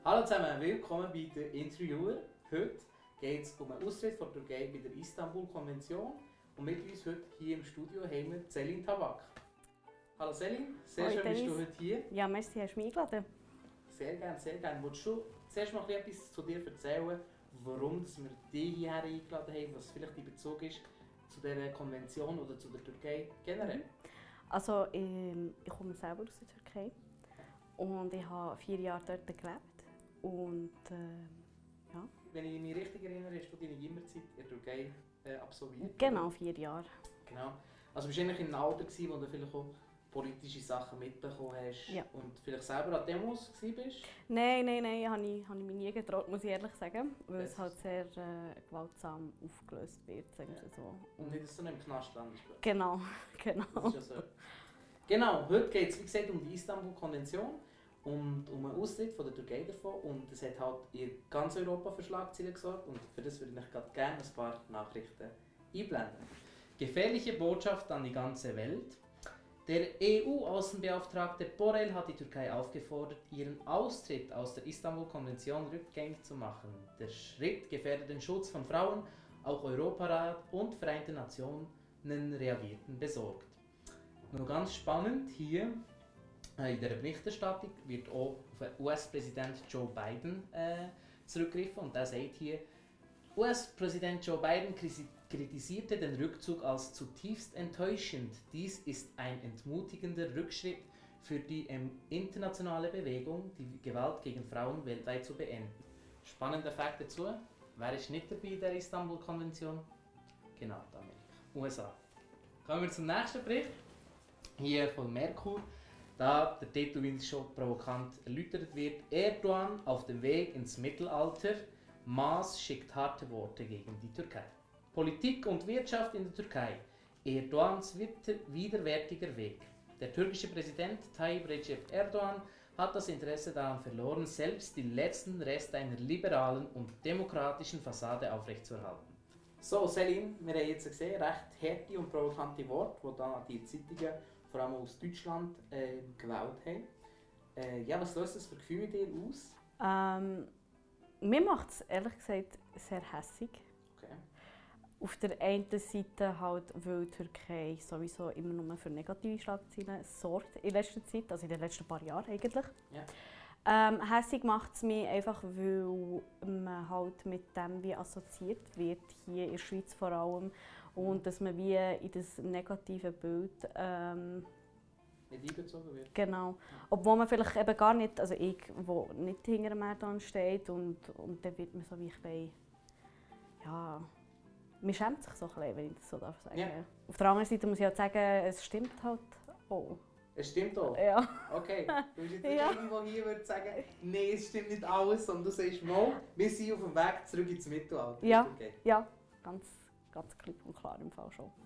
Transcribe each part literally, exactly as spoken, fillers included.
Hallo zusammen, willkommen bei den Interviewer. Heute geht es um den Austritt von der Türkei bei der Istanbul-Konvention. Und mit uns heute hier im Studio haben wir Selin Tabak. Hallo Selin, sehr Hoi, schön Dennis. bist du heute hier. Ja, merci, hast du mich eingeladen. Sehr gerne, sehr gerne. Willst du zuerst mal etwas zu dir erzählen, warum dass wir dich hierher eingeladen haben, was vielleicht dein Bezug ist zu dieser Konvention oder zu der Türkei generell? Also, ähm, ich komme selber aus der Türkei und ich habe vier Jahre dort gelebt. Und, äh, ja. Wenn ich mich richtig erinnere, hast du deine Gimmerzeit in der Türkei äh, absolviert? Genau, vier Jahre. Genau. Also du warst eigentlich in einem Alter, wo du vielleicht auch politische Sachen mitbekommen hast Ja. und vielleicht selber an Demos warst? Nein, nein, nein, habe ich, habe ich mich nie getraut, muss ich ehrlich sagen, weil Das es halt sehr äh, gewaltsam aufgelöst wird, sagen wir Ja. so. Und nicht, dass du noch im Knast landest. Genau, genau. Das ist ja so. Genau, heute geht es wie gesagt um die Istanbul-Konvention und um einen Austritt von der Türkei davon. Und es hat halt in ganz Europa für Schlagzeilen gesorgt und für das würde ich gerade gerne ein paar Nachrichten einblenden. Gefährliche Botschaft an die ganze Welt. Der E U-Außenbeauftragte Borrell hat die Türkei aufgefordert, ihren Austritt aus der Istanbul-Konvention rückgängig zu machen. Der Schritt gefährdet den Schutz von Frauen, auch Europarat und Vereinte Nationen reagierten besorgt. Noch ganz spannend hier äh, in der Berichterstattung wird auch auf U S-Präsident Joe Biden äh, zurückgegriffen und er sagt hier, U S-Präsident Joe Biden kritisierte den Rückzug als zutiefst enttäuschend. Dies ist ein entmutigender Rückschritt für die ähm, internationale Bewegung, die Gewalt gegen Frauen weltweit zu beenden. Spannender Fakt dazu, wer ist nicht dabei in der Istanbul-Konvention? Genau, die Amerika, U S A. Kommen wir zum nächsten Bericht. Hier von Merkur, da der Titel, wie schon provokant erläutert wird, Erdogan auf dem Weg ins Mittelalter, Maas schickt harte Worte gegen die Türkei. Politik und Wirtschaft in der Türkei, Erdogans widerwärtiger Weg. Der türkische Präsident Tayyip Recep Erdogan hat das Interesse daran verloren, selbst die letzten Reste einer liberalen und demokratischen Fassade aufrechtzuerhalten. So, Selin, wir haben jetzt gesehen, recht harte und provokante Worte, die da die Zeitungen, vor allem aus Deutschland, äh, gewählt haben. Äh, ja, was löst das für Gefühle in dir aus? Ähm, mir macht es ehrlich gesagt sehr hässig. Okay. Auf der einen Seite halt, weil die Türkei sowieso immer nur für negative Schlagzeilen sorgt in letzter Zeit, also in den letzten paar Jahren eigentlich. Ja. Ähm, hässig macht es mich einfach, weil man halt mit dem wie assoziiert wird, hier in der Schweiz vor allem. Und dass man wie in das negative Bild ähm, nicht einbezogen wird. Genau. Obwohl man vielleicht eben gar nicht, also ich, wo nicht hinter dem Erdogan steht und, und dann wird man so wie ein bisschen, ja, man schämt sich so ein bisschen, wenn ich das so darf sagen. Ja. Auf der anderen Seite muss ich halt sagen, es stimmt halt auch. Es stimmt auch? Ja. Okay, du bist jetzt nicht Ja. irgendwo hier und sagen, nein, es stimmt nicht alles, sondern du sagst, mal, wir sind auf dem Weg zurück ins Mittelalter. Ja, Okay, ja, ganz, ganz klipp und klar im Fall schon.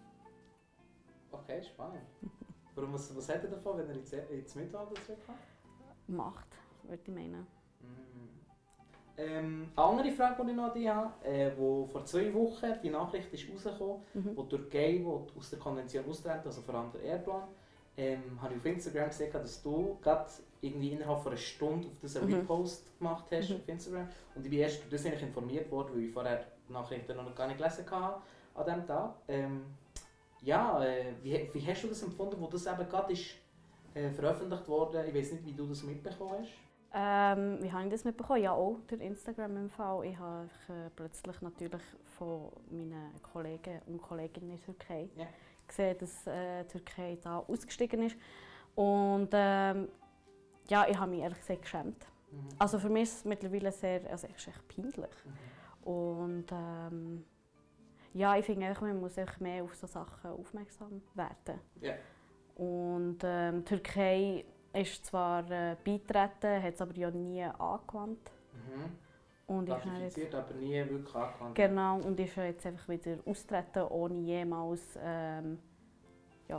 okay, spannend. Warum, was, was hat er davon, wenn er ins, ins Mittelalter zurückkommt? Macht, würde ich meinen. Mhm. Ähm, eine andere Frage, die ich noch an dich habe, äh, wo vor zwei Wochen die Nachricht ist rausgekommen, Mhm. wo die Türkei will aus der Konvention austreten, also vor allem der Erdogan, ähm, habe ich auf Instagram gesehen, dass du gerade irgendwie innerhalb von einer Stunde auf das einen Mhm. Repost gemacht hast Mhm. auf Instagram. Und ich bin erst durch das eigentlich informiert worden, weil ich vorher die Nachrichten noch gar nicht gelesen habe an diesem Tag. Ähm, ja, äh, wie, wie hast du das empfunden, wo das eben gerade ist, äh, veröffentlicht wurde? Ich weiß nicht, wie du das mitbekommen hast. Ähm, wie habe ich das mitbekommen? Ja, auch durch Instagram im Fall. Ich habe äh, plötzlich natürlich von meinen Kollegen und Kolleginnen in der Türkei Ja. gesehen, dass äh, die Türkei da ausgestiegen ist. Und ähm, ja, ich habe mich ehrlich gesagt geschämt. Mhm. Also für mich ist es mittlerweile sehr, also es ist echt peinlich. Mhm. Und ähm, ja, ich finde, man muss einfach mehr auf solche Sachen aufmerksam werden. Ja. Und ähm, die Türkei ist zwar äh, beitreten, hat es aber ja nie angewandt. Mhm. Und ist dann jetzt, Ratifiziert, aber nie wirklich angewandt. genau, und ist ja jetzt einfach wieder austreten, ohne jemals ähm, ja,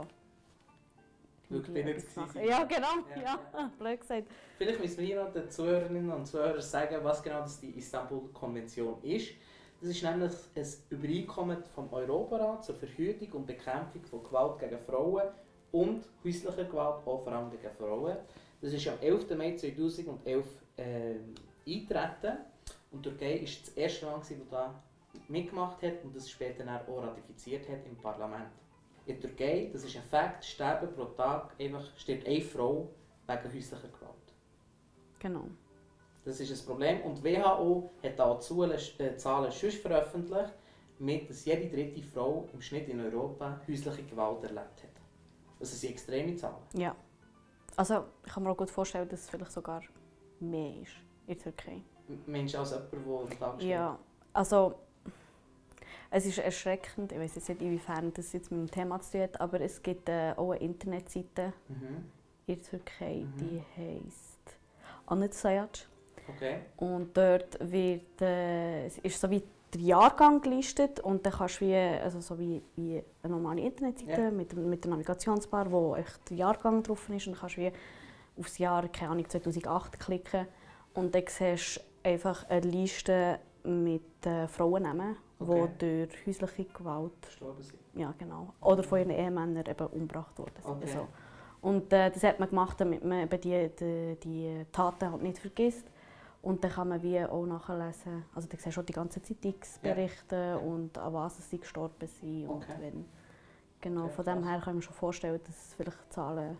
Wirklich irgendwie nicht etwas zu machen. gewesen Ja, genau, Ja, ja, ja. blöd gesagt. Vielleicht müssen wir hier noch den Zuhörerinnen und Zuhörern sagen, was genau das die Istanbul-Konvention ist. Das ist nämlich ein Übereinkommen vom Europarat zur Verhütung und Bekämpfung von Gewalt gegen Frauen und häuslicher Gewalt, auch vor allem gegen Frauen. Das ist am elften Mai zweitausendelf äh, eintreten. Und die Türkei war das erste Land, das da mitgemacht hat und das später dann auch ratifiziert hat im Parlament. In der Türkei, das ist ein Fakt, sterben pro Tag einfach, stirbt eine Frau wegen häuslicher Gewalt. Genau. Das ist ein Problem. Und die W H O hat auch Zahlen schon veröffentlicht, mit, dass jede dritte Frau im Schnitt in Europa häusliche Gewalt erlebt hat. Das sind extreme Zahlen. Ja. Also ich kann mir auch gut vorstellen, dass es vielleicht sogar mehr ist in der Türkei. Meinst du als jemand, der am Tag steht? Ja, also es ist erschreckend, ich weiß jetzt nicht, inwiefern das jetzt mit dem Thema zu tun hat, aber es gibt äh, auch eine Internetseite Mhm. in der Türkei, Mhm. die heisst Annet Sayat. Okay. Und dort wird, äh, es ist so wie der Jahrgang gelistet und dann kannst du wie, also so wie, wie eine normale Internetseite Ja. mit, mit der Navigationsbar, wo echt der Jahrgang drauf ist und dann kannst du wie aufs Jahr, keine Ahnung, zweitausendacht klicken und dann siehst du einfach eine Liste mit äh, Frauennamen, Okay. die durch häusliche Gewalt, Gestorben sind. ja genau, oder von ihren Ehemännern eben umgebracht worden sind. Okay. Also, und äh, das hat man gemacht, damit man eben die, die, die Taten halt nicht vergisst. Und dann kann man wie auch nachlesen, also da siehst du schon die ganzen Zeitungsberichte Ja. und an was sie gestorben sind und Okay. wenn. Genau, Okay, von dem krass. her kann ich mir schon vorstellen, dass vielleicht Zahlen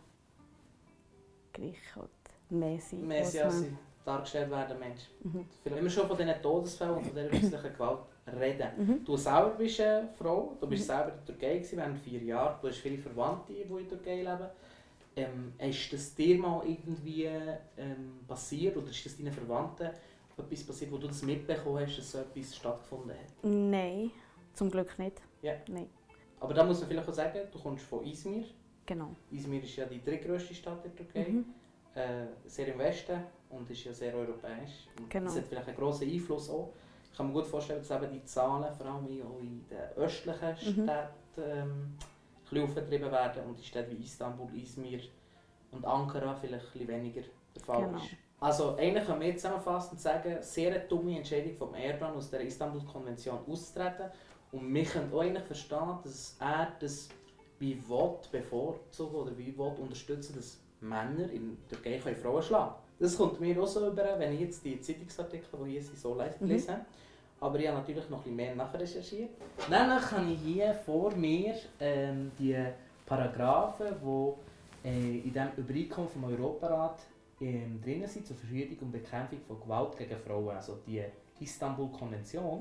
gleich oder mehr sind. Mehr als sind, als man- sie dargestellt werden, Mensch. Mhm. Wenn wir schon von diesen Todesfällen und von dieser häuslichen Gewalt reden. Mhm. Du selber bist eine Frau, du bist Mhm. selber in der Türkei gewesen, während vier Jahren. Du hast viele Verwandte, die in der Türkei leben. Ähm, ist das dir mal irgendwie ähm, passiert oder ist das deinen Verwandten etwas passiert, wo du das mitbekommen hast, dass so etwas stattgefunden hat? Nein, zum Glück nicht. Ja. Nein, Aber da muss man vielleicht auch sagen, du kommst von Izmir. genau. Izmir ist ja die drittgrößte Stadt der Türkei. Mhm. Äh, sehr im Westen und ist ja sehr europäisch. Und Genau. das hat vielleicht einen grossen Einfluss auch. Ich kann mir gut vorstellen, dass eben die Zahlen vor allem auch in den östlichen Mhm. Städten ähm, ein bisschen aufgetrieben werden und in Städten wie Istanbul, Izmir und Ankara vielleicht ein bisschen weniger der Fall Genau. ist. Also eigentlich können wir zusammenfassend sagen, sehr eine dumme Entscheidung von Erdogan aus der Istanbul-Konvention auszutreten. Und wir können auch eigentlich verstehen, dass er das wie will bevorzugen oder wie will unterstützen, dass Männer in der Türkei können Frauen schlagen können. Das kommt mir auch so über, wenn ich jetzt die Zeitungsartikel, die hier sind, so lese. Mhm. Aber ich habe natürlich noch ein bisschen mehr nachrecherchiert. Nämlich habe ich hier vor mir ähm, die Paragraphen, die äh, in diesem Übereinkommen vom Europarat ähm, drin sind zur Verhütung und Bekämpfung von Gewalt gegen Frauen, also die Istanbul-Konvention.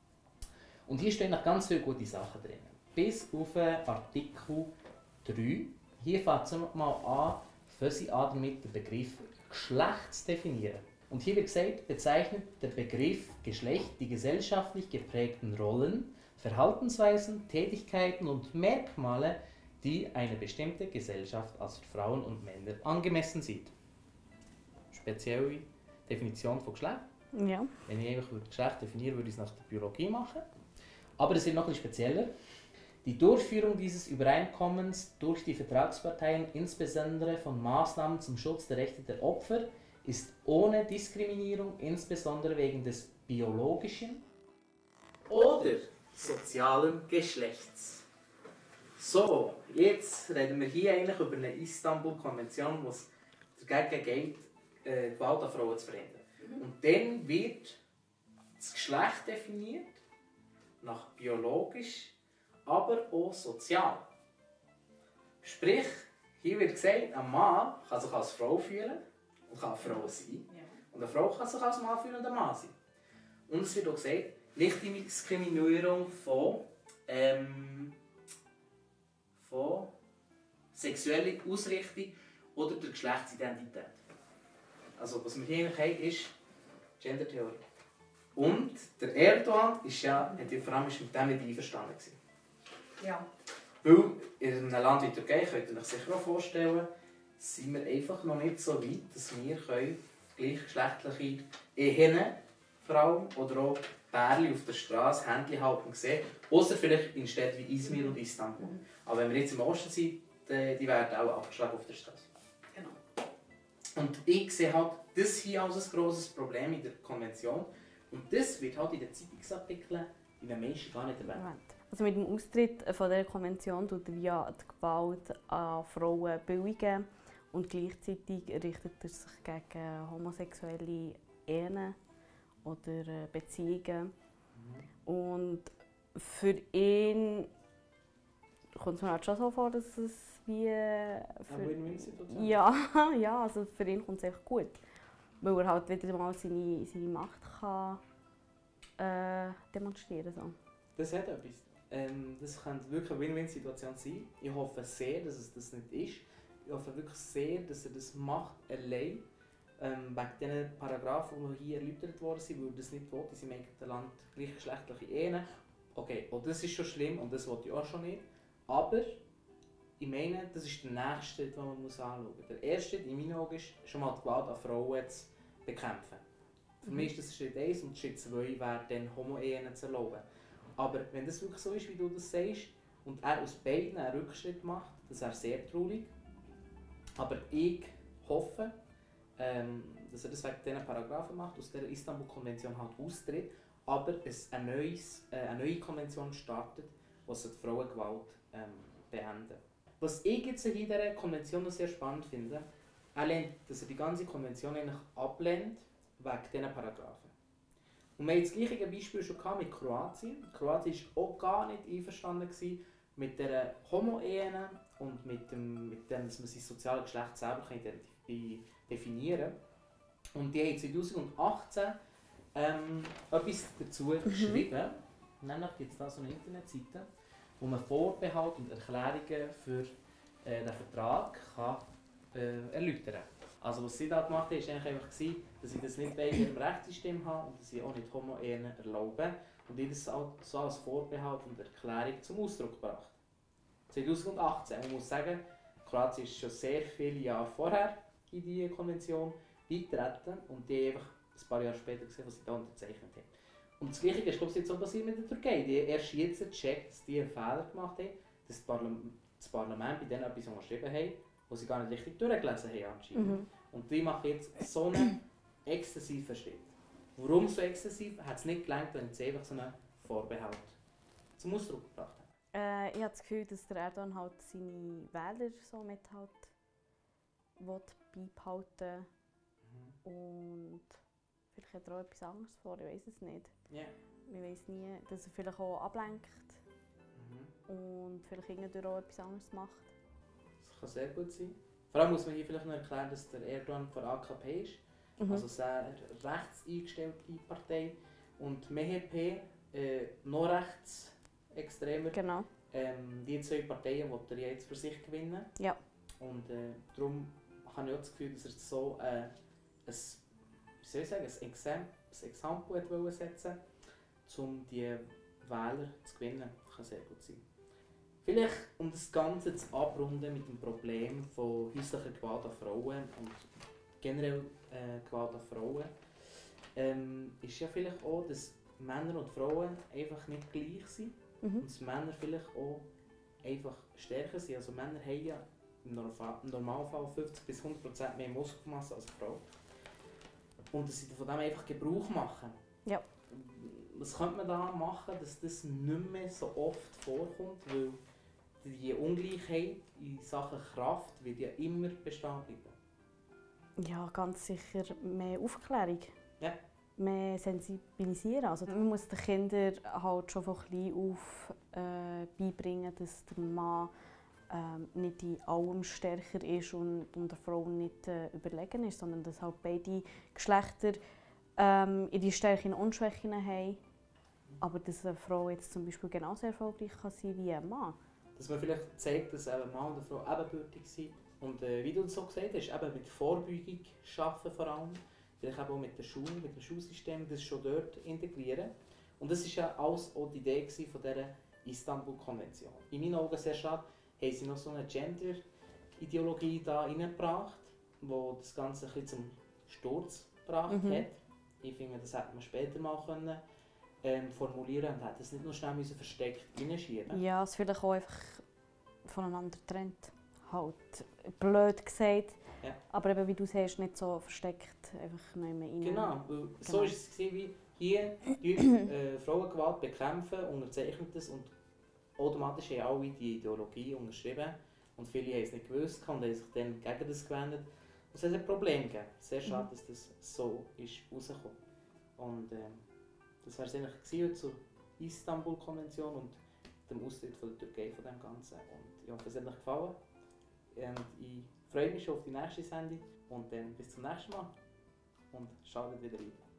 Und hier stehen noch ganz viele gute Sachen drin. Bis auf Artikel drei. Hier fängt es mal an, für sie an damit den Begriff Geschlecht zu definieren. Und hier wird gesagt, bezeichnet der Begriff Geschlecht die gesellschaftlich geprägten Rollen, Verhaltensweisen, Tätigkeiten und Merkmale, die eine bestimmte Gesellschaft als für Frauen und Männer angemessen sieht. Spezielle Definition von Geschlecht. Ja. Wenn ich einfach Geschlecht definiere, würde ich es nach der Biologie machen. Aber es wird noch ein bisschen spezieller. Die Durchführung dieses Übereinkommens durch die Vertragsparteien, insbesondere von Maßnahmen zum Schutz der Rechte der Opfer, ist ohne Diskriminierung, insbesondere wegen des biologischen oder sozialen Geschlechts. So, jetzt reden wir hier eigentlich über eine Istanbul-Konvention, wo es dagegen geht, äh, Gewalt an Frauen zu verhindern. Mhm. Und dann wird das Geschlecht definiert, nach biologisch, aber auch sozial. Sprich, hier wird gesagt, ein Mann kann sich als Frau fühlen und kann eine Frau sein. Ja. Und eine Frau kann sich als Mann fühlen und ein Mann sein. Und es wird auch gesagt, nicht die Diskriminierung von, ähm, von sexueller Ausrichtung oder der Geschlechtsidentität. Also was wir hier haben, ist Gendertheorie. Und der Erdogan ist ja, hat ja vor allem mit dem nicht einverstanden gewesen. Ja. Weil in einem Land wie die Türkei, könnt ihr euch sicher auch vorstellen, sind wir einfach noch nicht so weit, dass wir gleichgeschlechtliche Ehen, vor allem, oder auch Pärchen auf der Straße, Händchen halten sehen. Ausser vielleicht in Städten wie Izmir und Istanbul. Mhm. Aber wenn wir jetzt im Osten sind, die, die werden auch abgeschlagen auf der Straße. Genau. Und ich sehe halt das hier als ein grosses Problem in der Konvention. Und das wird halt in den Zeitungsartikeln in den meisten gar nicht erwähnt. Also mit dem Austritt von dieser Konvention tut er ja die Gewalt an Frauen billigen und gleichzeitig richtet er sich gegen homosexuelle Ehen oder äh, Beziehungen. Mhm. Und für ihn kommt es mir halt schon so vor, dass es wie... äh, Für, Eine Win-Win-Situation? ja, ja, also für ihn kommt es einfach gut. Weil er halt wieder mal seine, seine Macht kann, äh, demonstrieren kann. So. Das hat etwas. Ähm, das könnte wirklich eine Win-Win-Situation sein. Ich hoffe sehr, dass es das nicht ist. Ich hoffe wirklich sehr, dass er das macht, allein. Ähm, wegen diesen Paragraphen, die hier erläutert worden sind, weil er das nicht will, in seinem eigenen Land gleichgeschlechtliche Ehen. Okay, auch das ist schon schlimm und das will ich auch schon nicht. Aber ich meine, das ist der nächste Schritt, den man muss anschauen muss. Der erste Schritt in meinen Augen ist, schon mal die Gewalt an Frauen zu bekämpfen. Für Mhm. mich ist das Schritt eins und Schritt zwei wäre dann Homo-Ehen zu erlauben. Aber wenn das wirklich so ist, wie du das sagst, und er aus beiden einen Rückschritt macht, das wäre sehr traurig. Aber ich hoffe, ähm, dass er das wegen diesen Paragraphen macht, aus der Istanbul-Konvention halt austritt, aber es eine, neues, äh, eine neue Konvention startet, die die Frauengewalt ähm, beenden. Was ich jetzt in dieser Konvention noch sehr spannend finde, er lehnt, dass er die ganze Konvention eigentlich ablehnt, wegen diesen Paragraphen. Und wir hatten das gleiche Beispiel schon mit Kroatien. Kroatien war auch gar nicht einverstanden mit der Homo-Ehen und mit dem, mit dem, dass man sein soziales Geschlecht selber identif- definieren kann. Und die haben zwanzig achtzehn ähm, etwas dazu Mhm. geschrieben. Nämlich gibt es da so eine Internetseite, wo man Vorbehalte und Erklärungen für äh, den Vertrag kann, äh, erläutern kann. Also was sie da gemacht haben, war eigentlich einfach, gewesen, dass sie das nicht bei ihrem Rechtssystem haben und dass sie auch nicht Homo-Ehen erlauben. Und ich das auch so als Vorbehalt und Erklärung zum Ausdruck gebracht. zwanzig achtzehn, man muss sagen, Kroatien ist schon sehr viele Jahre vorher in diese Konvention eingetreten und die haben einfach ein paar Jahre später gesehen, was sie da unterzeichnet haben. Und das Gleiche ist, glaube ich, jetzt so passiert mit der Türkei. Die haben erst jetzt gecheckt, dass die einen Fehler gemacht haben, dass das Parlament, das Parlament bei denen etwas unterschrieben hat, was sie gar nicht richtig durchgelesen haben anscheinend. Mhm. Und die machen jetzt so einen exzessiven Schritt. Warum so exzessiv? Hat es nicht gelangt, wenn sie einfach so einen Vorbehalt zum Ausdruck gebracht haben. Äh, ich habe das Gefühl, dass der Erdogan halt seine Wähler so mit halt will beibehalten Mhm. und vielleicht hat er auch etwas anderes vor, ich weiß es nicht. Ja. Man weiß nie, dass er vielleicht auch ablenkt Mhm. und vielleicht irgendwann auch etwas anderes macht. Das kann sehr gut sein. Vor allem muss man hier vielleicht noch erklären, dass der Erdogan von A K P ist, Mhm. also sehr rechts eingestellte Partei. Und M H P, äh, noch rechtsextremer. Genau. Ähm, die zwei Parteien will er jetzt für sich gewinnen. Ja. Und äh, darum habe ich auch das Gefühl, dass er so äh, ein, wie soll ich sagen, ein Exam, ein Exempel wollte setzen, um die Wähler zu gewinnen. Das kann sehr gut sein. Vielleicht, um das Ganze zu abrunden mit dem Problem von häuslicher Gewalt an Frauen und generell äh, Gewalt an Frauen, ähm, ist ja vielleicht auch, dass Männer und Frauen einfach nicht gleich sind. Mhm. Und dass Männer vielleicht auch einfach stärker sind. Also Männer haben ja im Norfa- im Normalfall fünfzig bis hundert Prozent mehr Muskelmasse als eine Frau. Und dass sie von dem einfach Gebrauch machen. Ja. Was könnte man da machen, dass das nicht mehr so oft vorkommt? Weil die Ungleichheit in Sachen Kraft wird ja immer bestehen bleiben. Ja, ganz sicher mehr Aufklärung. Ja. Mehr sensibilisieren. Also man muss den Kindern halt schon von klein auf äh, beibringen, dass der Mann ähm, nicht in allem stärker ist und, und der Frau nicht äh, überlegen ist, sondern dass halt beide Geschlechter ähm, ihre Stärken und Schwächen haben. Aber dass eine Frau jetzt zum Beispiel genauso erfolgreich kann sein wie ein Mann. Dass man vielleicht zeigt, dass ein Mann und eine Frau ebenbürtig sind. Und äh, wie du es so gesagt hast, eben mit Vorbeugung arbeiten vor allem. Vielleicht auch mit der Schule, mit dem Schulsystem, das schon dort integrieren. Und das war ja alles auch die Idee von dieser Istanbul-Konvention. In meinen Augen sehr schade, haben sie noch so eine Gender-Ideologie da reingebracht, die das Ganze ein bisschen zum Sturz gebracht Mhm. hat. Ich finde, das hätte man später mal können, ähm, formulieren und hätte es nicht nur schnell müssen versteckt reinschieben. Ja, es vielleicht auch einfach voneinander trennt. Halt blöd gesagt. Ja. Aber eben, wie du sagst, nicht so versteckt einfach nicht mehr rein. Genau, weil so Genau. war es gewesen, wie hier die äh, Frauengewalt bekämpfen, unterzeichnet es und automatisch haben alle die Ideologie unterschrieben und viele haben es nicht gewusst und haben sich dann gegen das gewendet. es hat ein Problem gegeben. Sehr schade, Mhm. dass das so ist rausgekommen. Und ähm, das war es eigentlich gewesen zur Istanbul-Konvention und dem Austritt von der Türkei von dem Ganzen. Und ich hoffe, es hat euch gefallen. Und ich freue mich schon auf die nächste Sendung. Und dann bis zum nächsten Mal. Und schaltet wieder rein.